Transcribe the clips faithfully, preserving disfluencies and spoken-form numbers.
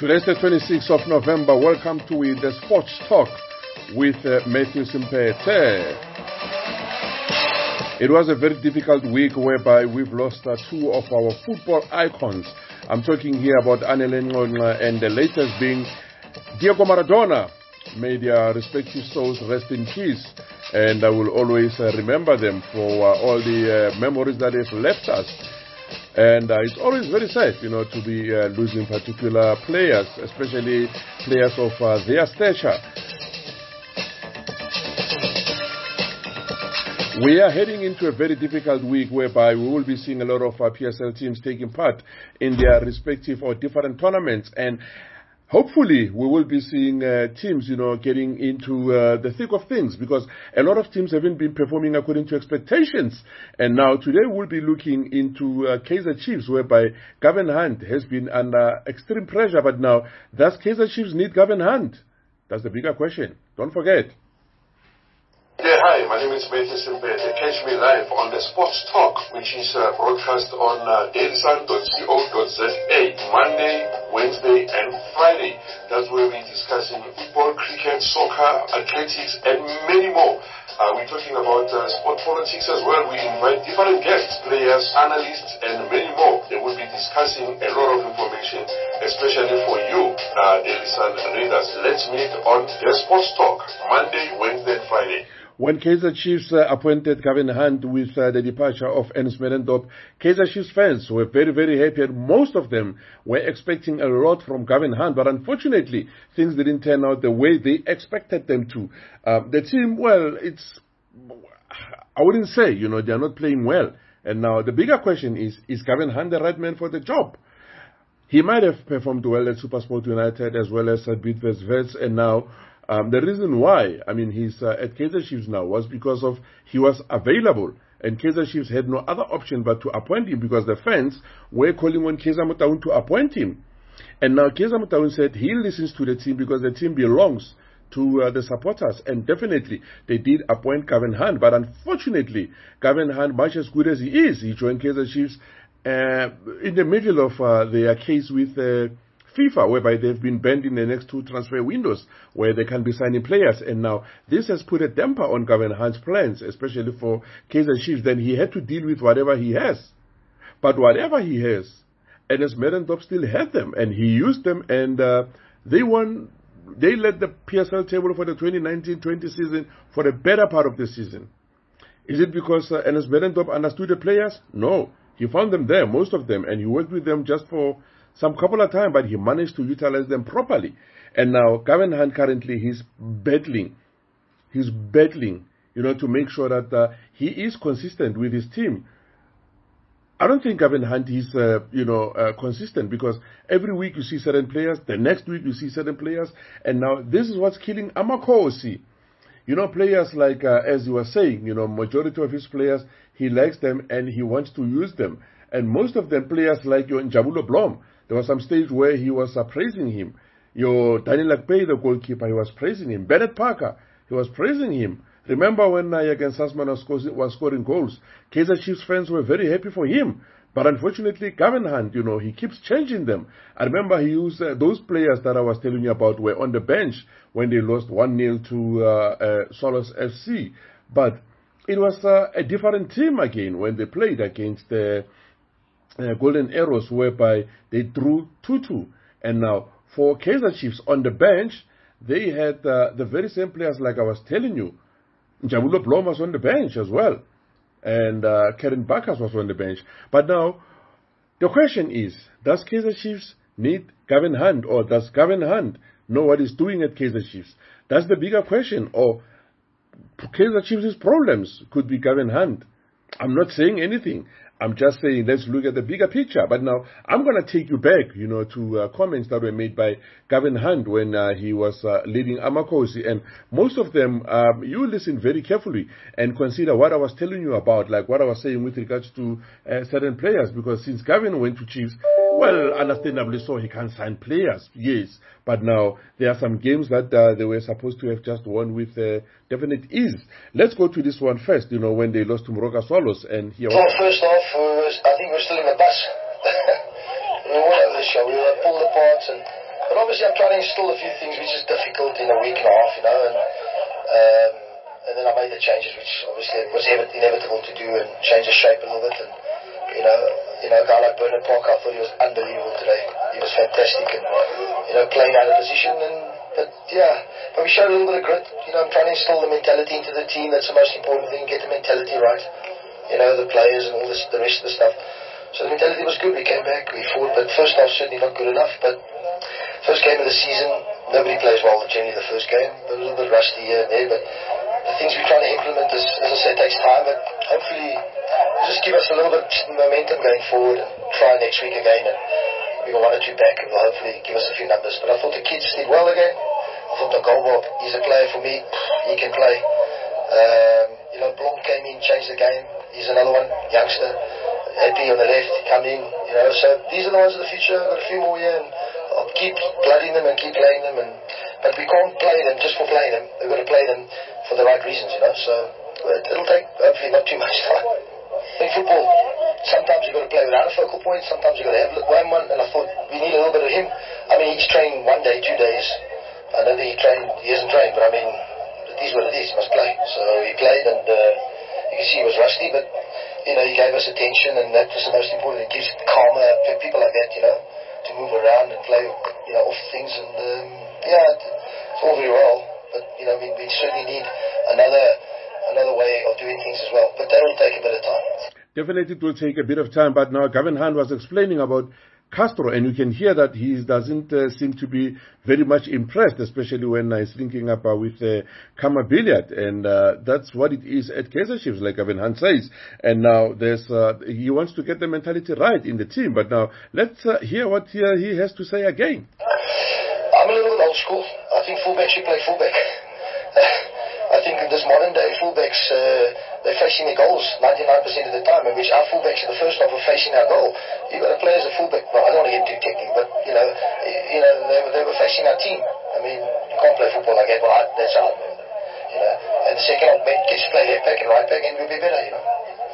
Today's the twenty-sixth of November. Welcome to uh, the Sports Talk with uh, Matthew Simpete. It was a very difficult week whereby we've lost uh, two of our football icons. I'm talking here about Anele Nqonqa and the latest being Diego Maradona. May their respective souls rest in peace. And I will always uh, remember them for uh, all the uh, memories that they've left us. And uh, it's always very sad, you know, to be uh, losing particular players, especially players of uh, their stature. We are heading into a very difficult week whereby we will be seeing a lot of uh, P S L teams taking part in their respective or different tournaments. And hopefully, we will be seeing uh, teams, you know, getting into uh, the thick of things, because a lot of teams haven't been performing according to expectations. And now today we'll be looking into uh, Kaizer Chiefs, whereby Gavin Hunt has been under extreme pressure. But now, does Kaizer Chiefs need Gavin Hunt? That's the bigger question. Don't forget. Yeah, hi, my name is Matthew Simpete. Catch me live on the Sports Talk, which is uh, broadcast on uh, daily sun dot co dot za Monday, Wednesday, and Friday. That's where we're discussing football, cricket, soccer, athletics, and many more. Uh, we're talking about uh, sport politics as well. We invite different guests, players, analysts, and many more. They will be discussing a lot of information, especially for you, uh, daily sun readers. Let's meet on the Sports Talk, Monday, Wednesday, and Friday. When Kaizer Chiefs uh, appointed Gavin Hunt with uh, the departure of Ernst Middendorp, Kaizer Chiefs fans were very, very happy, and most of them were expecting a lot from Gavin Hunt, but unfortunately, things didn't turn out the way they expected them to. Uh, the team, well, it's, I wouldn't say, you know, they're not playing well. And now the bigger question is, is Gavin Hunt the right man for the job? He might have performed well at SuperSport United as well as at Bidvest Wits, and now Um, the reason why, I mean, he's uh, at Kaizer Chiefs now was because of he was available, and Kaizer Chiefs had no other option but to appoint him, because the fans were calling on Kaizer Motaung to appoint him. And now Kaizer Motaung said he listens to the team because the team belongs to uh, the supporters, and definitely they did appoint Gavin Hunt. But unfortunately, Gavin Hunt, much as good as he is, he joined Kaizer Chiefs uh, in the middle of uh, their case with uh, FIFA, whereby they've been banned in the next two transfer windows where they can be signing players. And now this has put a damper on Gavin Hunt's plans, especially for Kaizer Chiefs. Then he had to deal with whatever he has. But whatever he has, Ernst Middendorp still had them, and he used them, and uh, they won. They led the P S L table for the twenty nineteen twenty season for the better part of the season. Is it because uh, Ernst Middendorp understood the players? No. He found them there, most of them, and he worked with them just for some couple of times, but he managed to utilize them properly. And now Gavin Hunt currently, he's battling, he's battling, you know, to make sure that uh, he is consistent with his team. I don't think Gavin Hunt is, uh, you know, uh, consistent, because every week you see certain players, the next week you see certain players, and now this is what's killing Amakosi. You know, players like, uh, as you were saying, you know, majority of his players, he likes them and he wants to use them. And most of them players like your Njabulo Blom, there was some stage where he was uh, praising him. Your Daniel Akpay, the goalkeeper, he was praising him. Bennett Parker, he was praising him. Remember when uh, Jürgen Sassmann was, was scoring goals? Kaizer Chiefs fans were very happy for him. But unfortunately, Gavin Hunt, you know, he keeps changing them. I remember he used uh, those players that I was telling you about were on the bench when they lost one nil to uh, uh, Solos F C. But it was uh, a different team again when they played against the uh, Uh, Golden Arrows, whereby they drew two two. And now, for Kaizer Chiefs on the bench, they had uh, the very same players like I was telling you. Njabulo Blom was on the bench as well. And uh, Karen Bakas was on the bench. But now, the question is, does Kaizer Chiefs need Gavin Hunt? Or does Gavin Hunt know what he's doing at Kaizer Chiefs? That's the bigger question. Or Kaizer Chiefs' problems could be Gavin Hunt. I'm not saying anything. I'm just saying, let's look at the bigger picture. But now, I'm going to take you back, you know, to uh, comments that were made by Gavin Hunt when uh, he was uh, leading Amakosi. And most of them, um, you listen very carefully and consider what I was telling you about, like what I was saying with regards to uh, certain players. Because since Gavin went to Chiefs, well, understandably so, he can't sign players, yes. But now, there are some games that uh, they were supposed to have just won with uh, definite ease. Let's go to this one first, you know, when they lost to Moroka Swallows. And here well, first off, uh, I think we're still in the bus. We were at the show, we were pulled apart, and, but but obviously I'm trying to instill a few things which is difficult in a week and a half, you know, and um, and then I made the changes which obviously was inevitable to do and change the shape a little bit. And you know, you know, a guy like Bernard Parker, I thought he was unbelievable today. He was fantastic and you know, playing out of position. And but yeah, but we showed a little bit of grit. You know, I'm trying to instill the mentality into the team. That's the most important thing. Get the mentality right. You know, the players and all this, the rest of the stuff. So the mentality was good. We came back, we fought, but first half certainly not good enough. But first game of the season, nobody plays well generally the first game. A little bit rusty here and there, but the things we're trying to implement, is, as I said, takes time, but hopefully just give us a little bit of momentum going forward and try next week again, and we got one or two back and will hopefully give us a few numbers. But I thought the kids did well again. I thought the Goldbob, he's a player for me. He can play. Um, you know, Blom came in, changed the game. He's another one, youngster. Happy on the left, come in. You know, so these are the ones of the future. I've got a few more here, and I'll keep blooding them and keep playing them. And but we can't play them just for playing them. We've got to play them for the right reasons, you know. So it'll take hopefully not too much time. In football, sometimes you've got to play without a focal point. Sometimes you've got to have one one. And I thought we need a little bit of him. I mean, he's trained one day, two days. I don't think he trained. He hasn't trained, but I mean, it is what it is. He must play. So he played, and uh, you can see he was rusty, but you know, he gave us attention, and that was the most important. It gives calmer people like that, you know, to move around and play, you know, off things. And um, yeah, it's all very well, but you know, we, we certainly need another another way of doing things as well. But that will take a bit of time. Definitely, it will take a bit of time. But now, Gavin Hunt was explaining about Castro, and you can hear that he doesn't uh, seem to be very much impressed, especially when uh, he's linking up uh, with uh, Kama Billiard, and uh, that's what it is at Kaizer Chiefs, like Gavin Hunt says. And now there's uh, he wants to get the mentality right in the team. But now let's uh, hear what he, uh, he has to say again. I'm a little bit old school. I think fullback should play fullback. I think in this modern day, fullbacks, uh, they're facing their goals ninety-nine percent of the time, in which our fullbacks in the first half are facing our goal. You've got to play as a fullback. Well, I don't want to get too technical, but, you know, you know they, they were facing our team. I mean, you can't play football like that. Well, I, that's out. You know, and the second half, kids play left back and right back, and we'll be better, you know.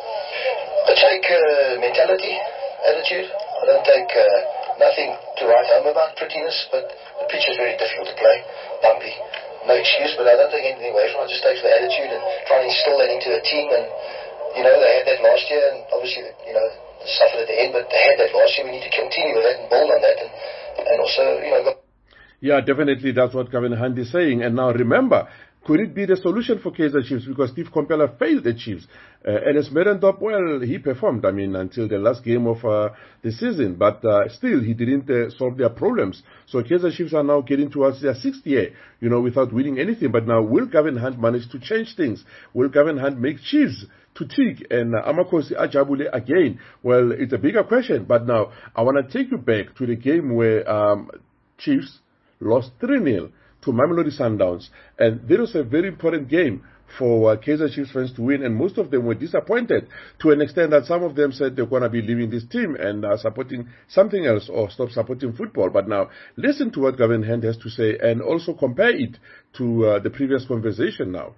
I take uh, mentality, attitude. I don't take uh, nothing to write home about, prettiness, but the pitch is very difficult to play, bumpy. No excuse, but I don't take anything away from it. I just take the attitude and try and instill that into the team. And, you know, they had that last year, and obviously, you know, they suffered at the end, but they had that last year. We need to continue with that and build on that, and, and also, you know, go. Yeah, definitely, that's what Gavin Hunt is saying. And now remember, could it be the solution for Kaizer Chiefs? Because Steve Komphela failed the Chiefs. Uh, Ernest Middendorp, well, he performed, I mean, until the last game of uh, the season. But uh, still, he didn't uh, solve their problems. So Kaizer Chiefs are now getting towards their sixth year, you know, without winning anything. But now, will Gavin Hunt manage to change things? Will Gavin Hunt make Chiefs to tick and uh, Amakosi Ajabule again? Well, it's a bigger question. But now, I want to take you back to the game where um, Chiefs lost three nil to Mamelodi Sundowns, and this was a very important game for uh, Kaizer Chiefs fans to win, and most of them were disappointed to an extent that some of them said they're going to be leaving this team and uh, supporting something else or stop supporting football. But now, listen to what Gavin Hunt has to say and also compare it to uh, the previous conversation now.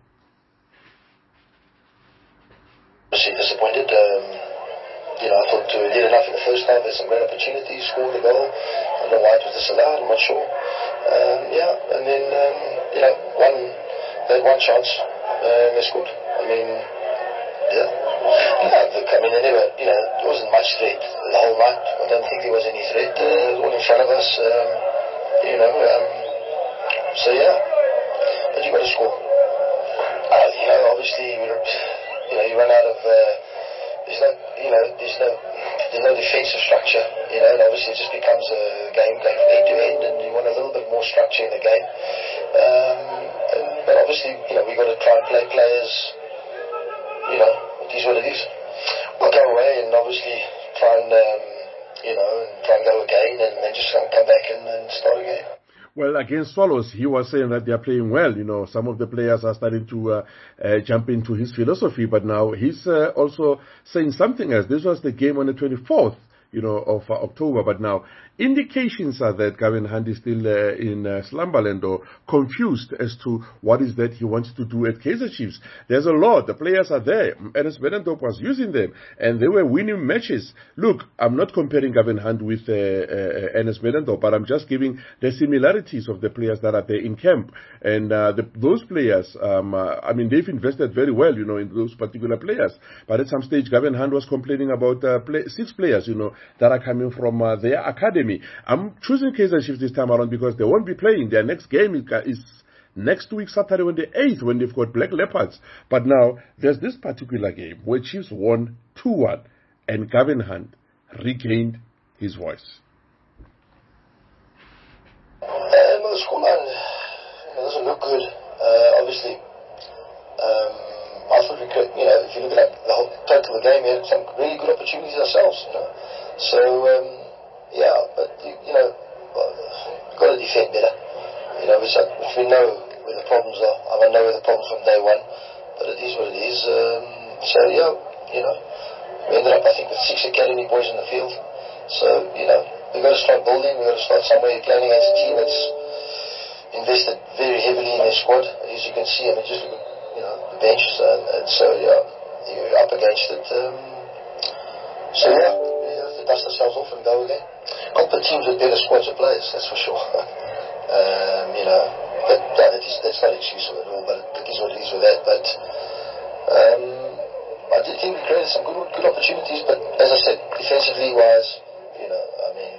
Disappointed. Um, you know, I thought we did enough in the first half. There's some great opportunities, scored a goal. I don't know why it was disallowed, I'm not sure. Um, yeah, and then, um, you know, one, they had one chance, and they scored. I mean, yeah. No, look, I mean, they never, you know, there wasn't much threat the whole night. I don't think there was any threat. Uh, it was all in front of us, um, you know, um, so yeah. But you've got to score. Uh, you know, obviously, you know, you run out of, uh, there's no, you know, there's no, there's no defensive structure, you know, and obviously it just becomes a game going from end to end, and you want a little bit more structure in the game. Um, and, but obviously, you know, we've got to try and play players, you know, it is what it is. We'll go away and obviously try and, um, you know, and try and go again, and then just come back and, and start again. Well, against Swallows, he was saying that they are playing well. You know, some of the players are starting to uh, uh, jump into his philosophy, but now he's uh, also saying something else. This was the game on the twenty-fourth, you know, of uh, October. But now, indications are that Gavin Hunt is still uh, in uh, slumberland or confused as to what is that he wants to do at Kaizer Chiefs. There's a lot. The players are there. Ernest Middendorp was using them, and they were winning matches. Look, I'm not comparing Gavin Hunt with uh, uh, Ernest Middendorp, but I'm just giving the similarities of the players that are there in camp. And uh, the, those players, um, uh, I mean, they've invested very well, you know, in those particular players. But at some stage, Gavin Hunt was complaining about uh, play, six players, you know, that are coming from uh, their academy. I'm choosing Kaizer Chiefs this time around because they won't be playing. Their next game is, is next week, Saturday, on the eighth, when they've got Black Leopards. But now, there's this particular game where Chiefs won two one, and Gavin Hunt regained his voice. Uh, well, the scoreline doesn't look good, uh, obviously. Um, I thought we could, you know, if you look at the whole total of the game, we had some really good opportunities ourselves, you know. So, um, yeah, but, you, you know, well, we've got to defend better. You know, which, which we know where the problems are. I mean, I know where the problems from day one, but it is what it is. Um, so, yeah, you know, we ended up, I think, with six academy boys in the field. So, you know, we've got to start building. We've got to start somewhere. Playing against a team that's invested very heavily in their squad. As you can see, I mean, just look at, you know, the bench. And, and so, yeah, you're up against it. Um, so, yeah, we have to dust ourselves off and go again. Comp teams with better squads of players, that's for sure. um, you know, but no, that is, that's not an excuse at all, but it is what it is with that. But um, I did think we created some good good opportunities, but as I said, defensively wise, you know, I mean,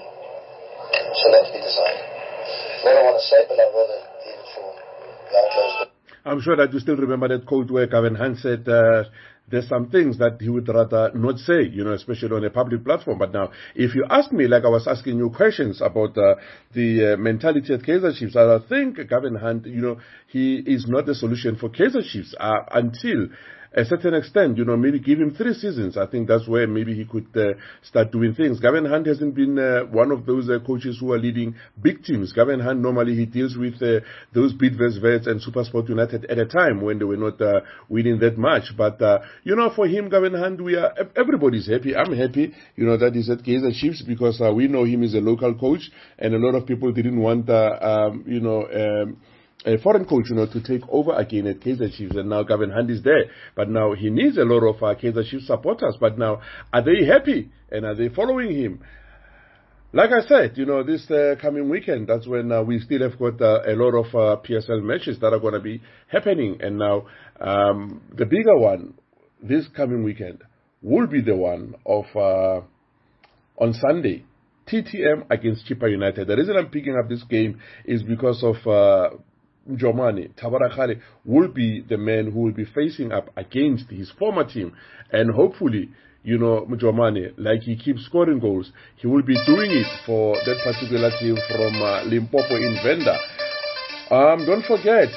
so that to be decided. What I want to say, but I'd rather leave it for behind closed doors. I'm sure that you still remember that quote where Gavin Hunt said uh, there's some things that he would rather not say, you know, especially on a public platform. But now, if you ask me, like I was asking you questions about uh, the uh, mentality at Kaizer Chiefs, I think Gavin Hunt, you know, he is not the solution for Kaizer Chiefs uh, until a certain extent, you know, maybe give him three seasons. I think that's where maybe he could uh, start doing things. Gavin Hunt hasn't been uh, one of those uh, coaches who are leading big teams. Gavin Hunt, normally he deals with uh, those Bidvest Vets and SuperSport United at a time when they were not uh, winning that much. But, uh, you know, for him, Gavin Hunt, we are, everybody's happy. I'm happy, you know, that he's at Kaizer Chiefs because uh, we know him as a local coach, and a lot of people didn't want, uh, um, you know, um, a foreign coach, you know, to take over again at Kaizer Chiefs, and now Gavin Hunt is there. But now he needs a lot of uh, Kaizer Chiefs supporters. But now, are they happy? And are they following him? Like I said, you know, this uh, coming weekend, that's when uh, we still have got uh, a lot of uh, P S L matches that are going to be happening. And now, um, the bigger one, this coming weekend, will be the one of, uh, on Sunday, T T M against Chippa United. The reason I'm picking up this game is because of uh, Mjomani. Tabarakale will be the man who will be facing up against his former team. And hopefully, you know, Mjomani, like he keeps scoring goals, he will be doing it for that particular team from uh, Limpopo in Venda. Um, don't forget,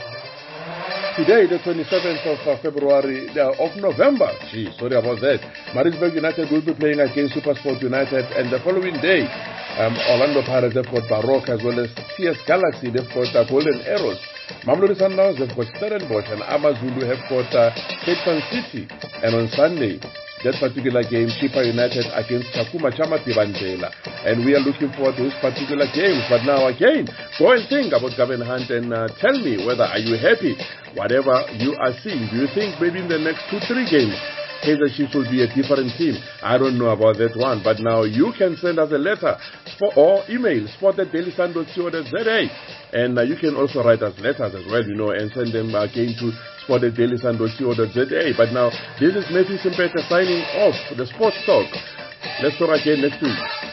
today, the twenty-seventh of uh, February, uh, of November, gee, sorry about that, Maritzburg United will be playing against SuperSport United, and the following day, um, Orlando Pirates, they've got Baroque, as well as T S Galaxy, they've got uh, Golden Arrows. Mamelodi Sundowns, they've got Stellenbosch, and Amazulu have got uh, Cape Town City. And on Sunday, that particular game, Chippa United against Chakuma Chamati Bandela. And we are looking forward to those particular games. But now again, go and think about Gavin Hunt and uh, tell me whether are you happy, whatever you are seeing. Do you think maybe in the next two, three games, Kaizer Chiefs will be a different team? I don't know about that one. But now you can send us a letter or email, sport at daily sun dot co dot za. And uh, you can also write us letters as well, you know, and send them again to sport at daily sun dot co dot za. But now, this is Matthew Simpete signing off for the Sports Talk. Let's talk again next week.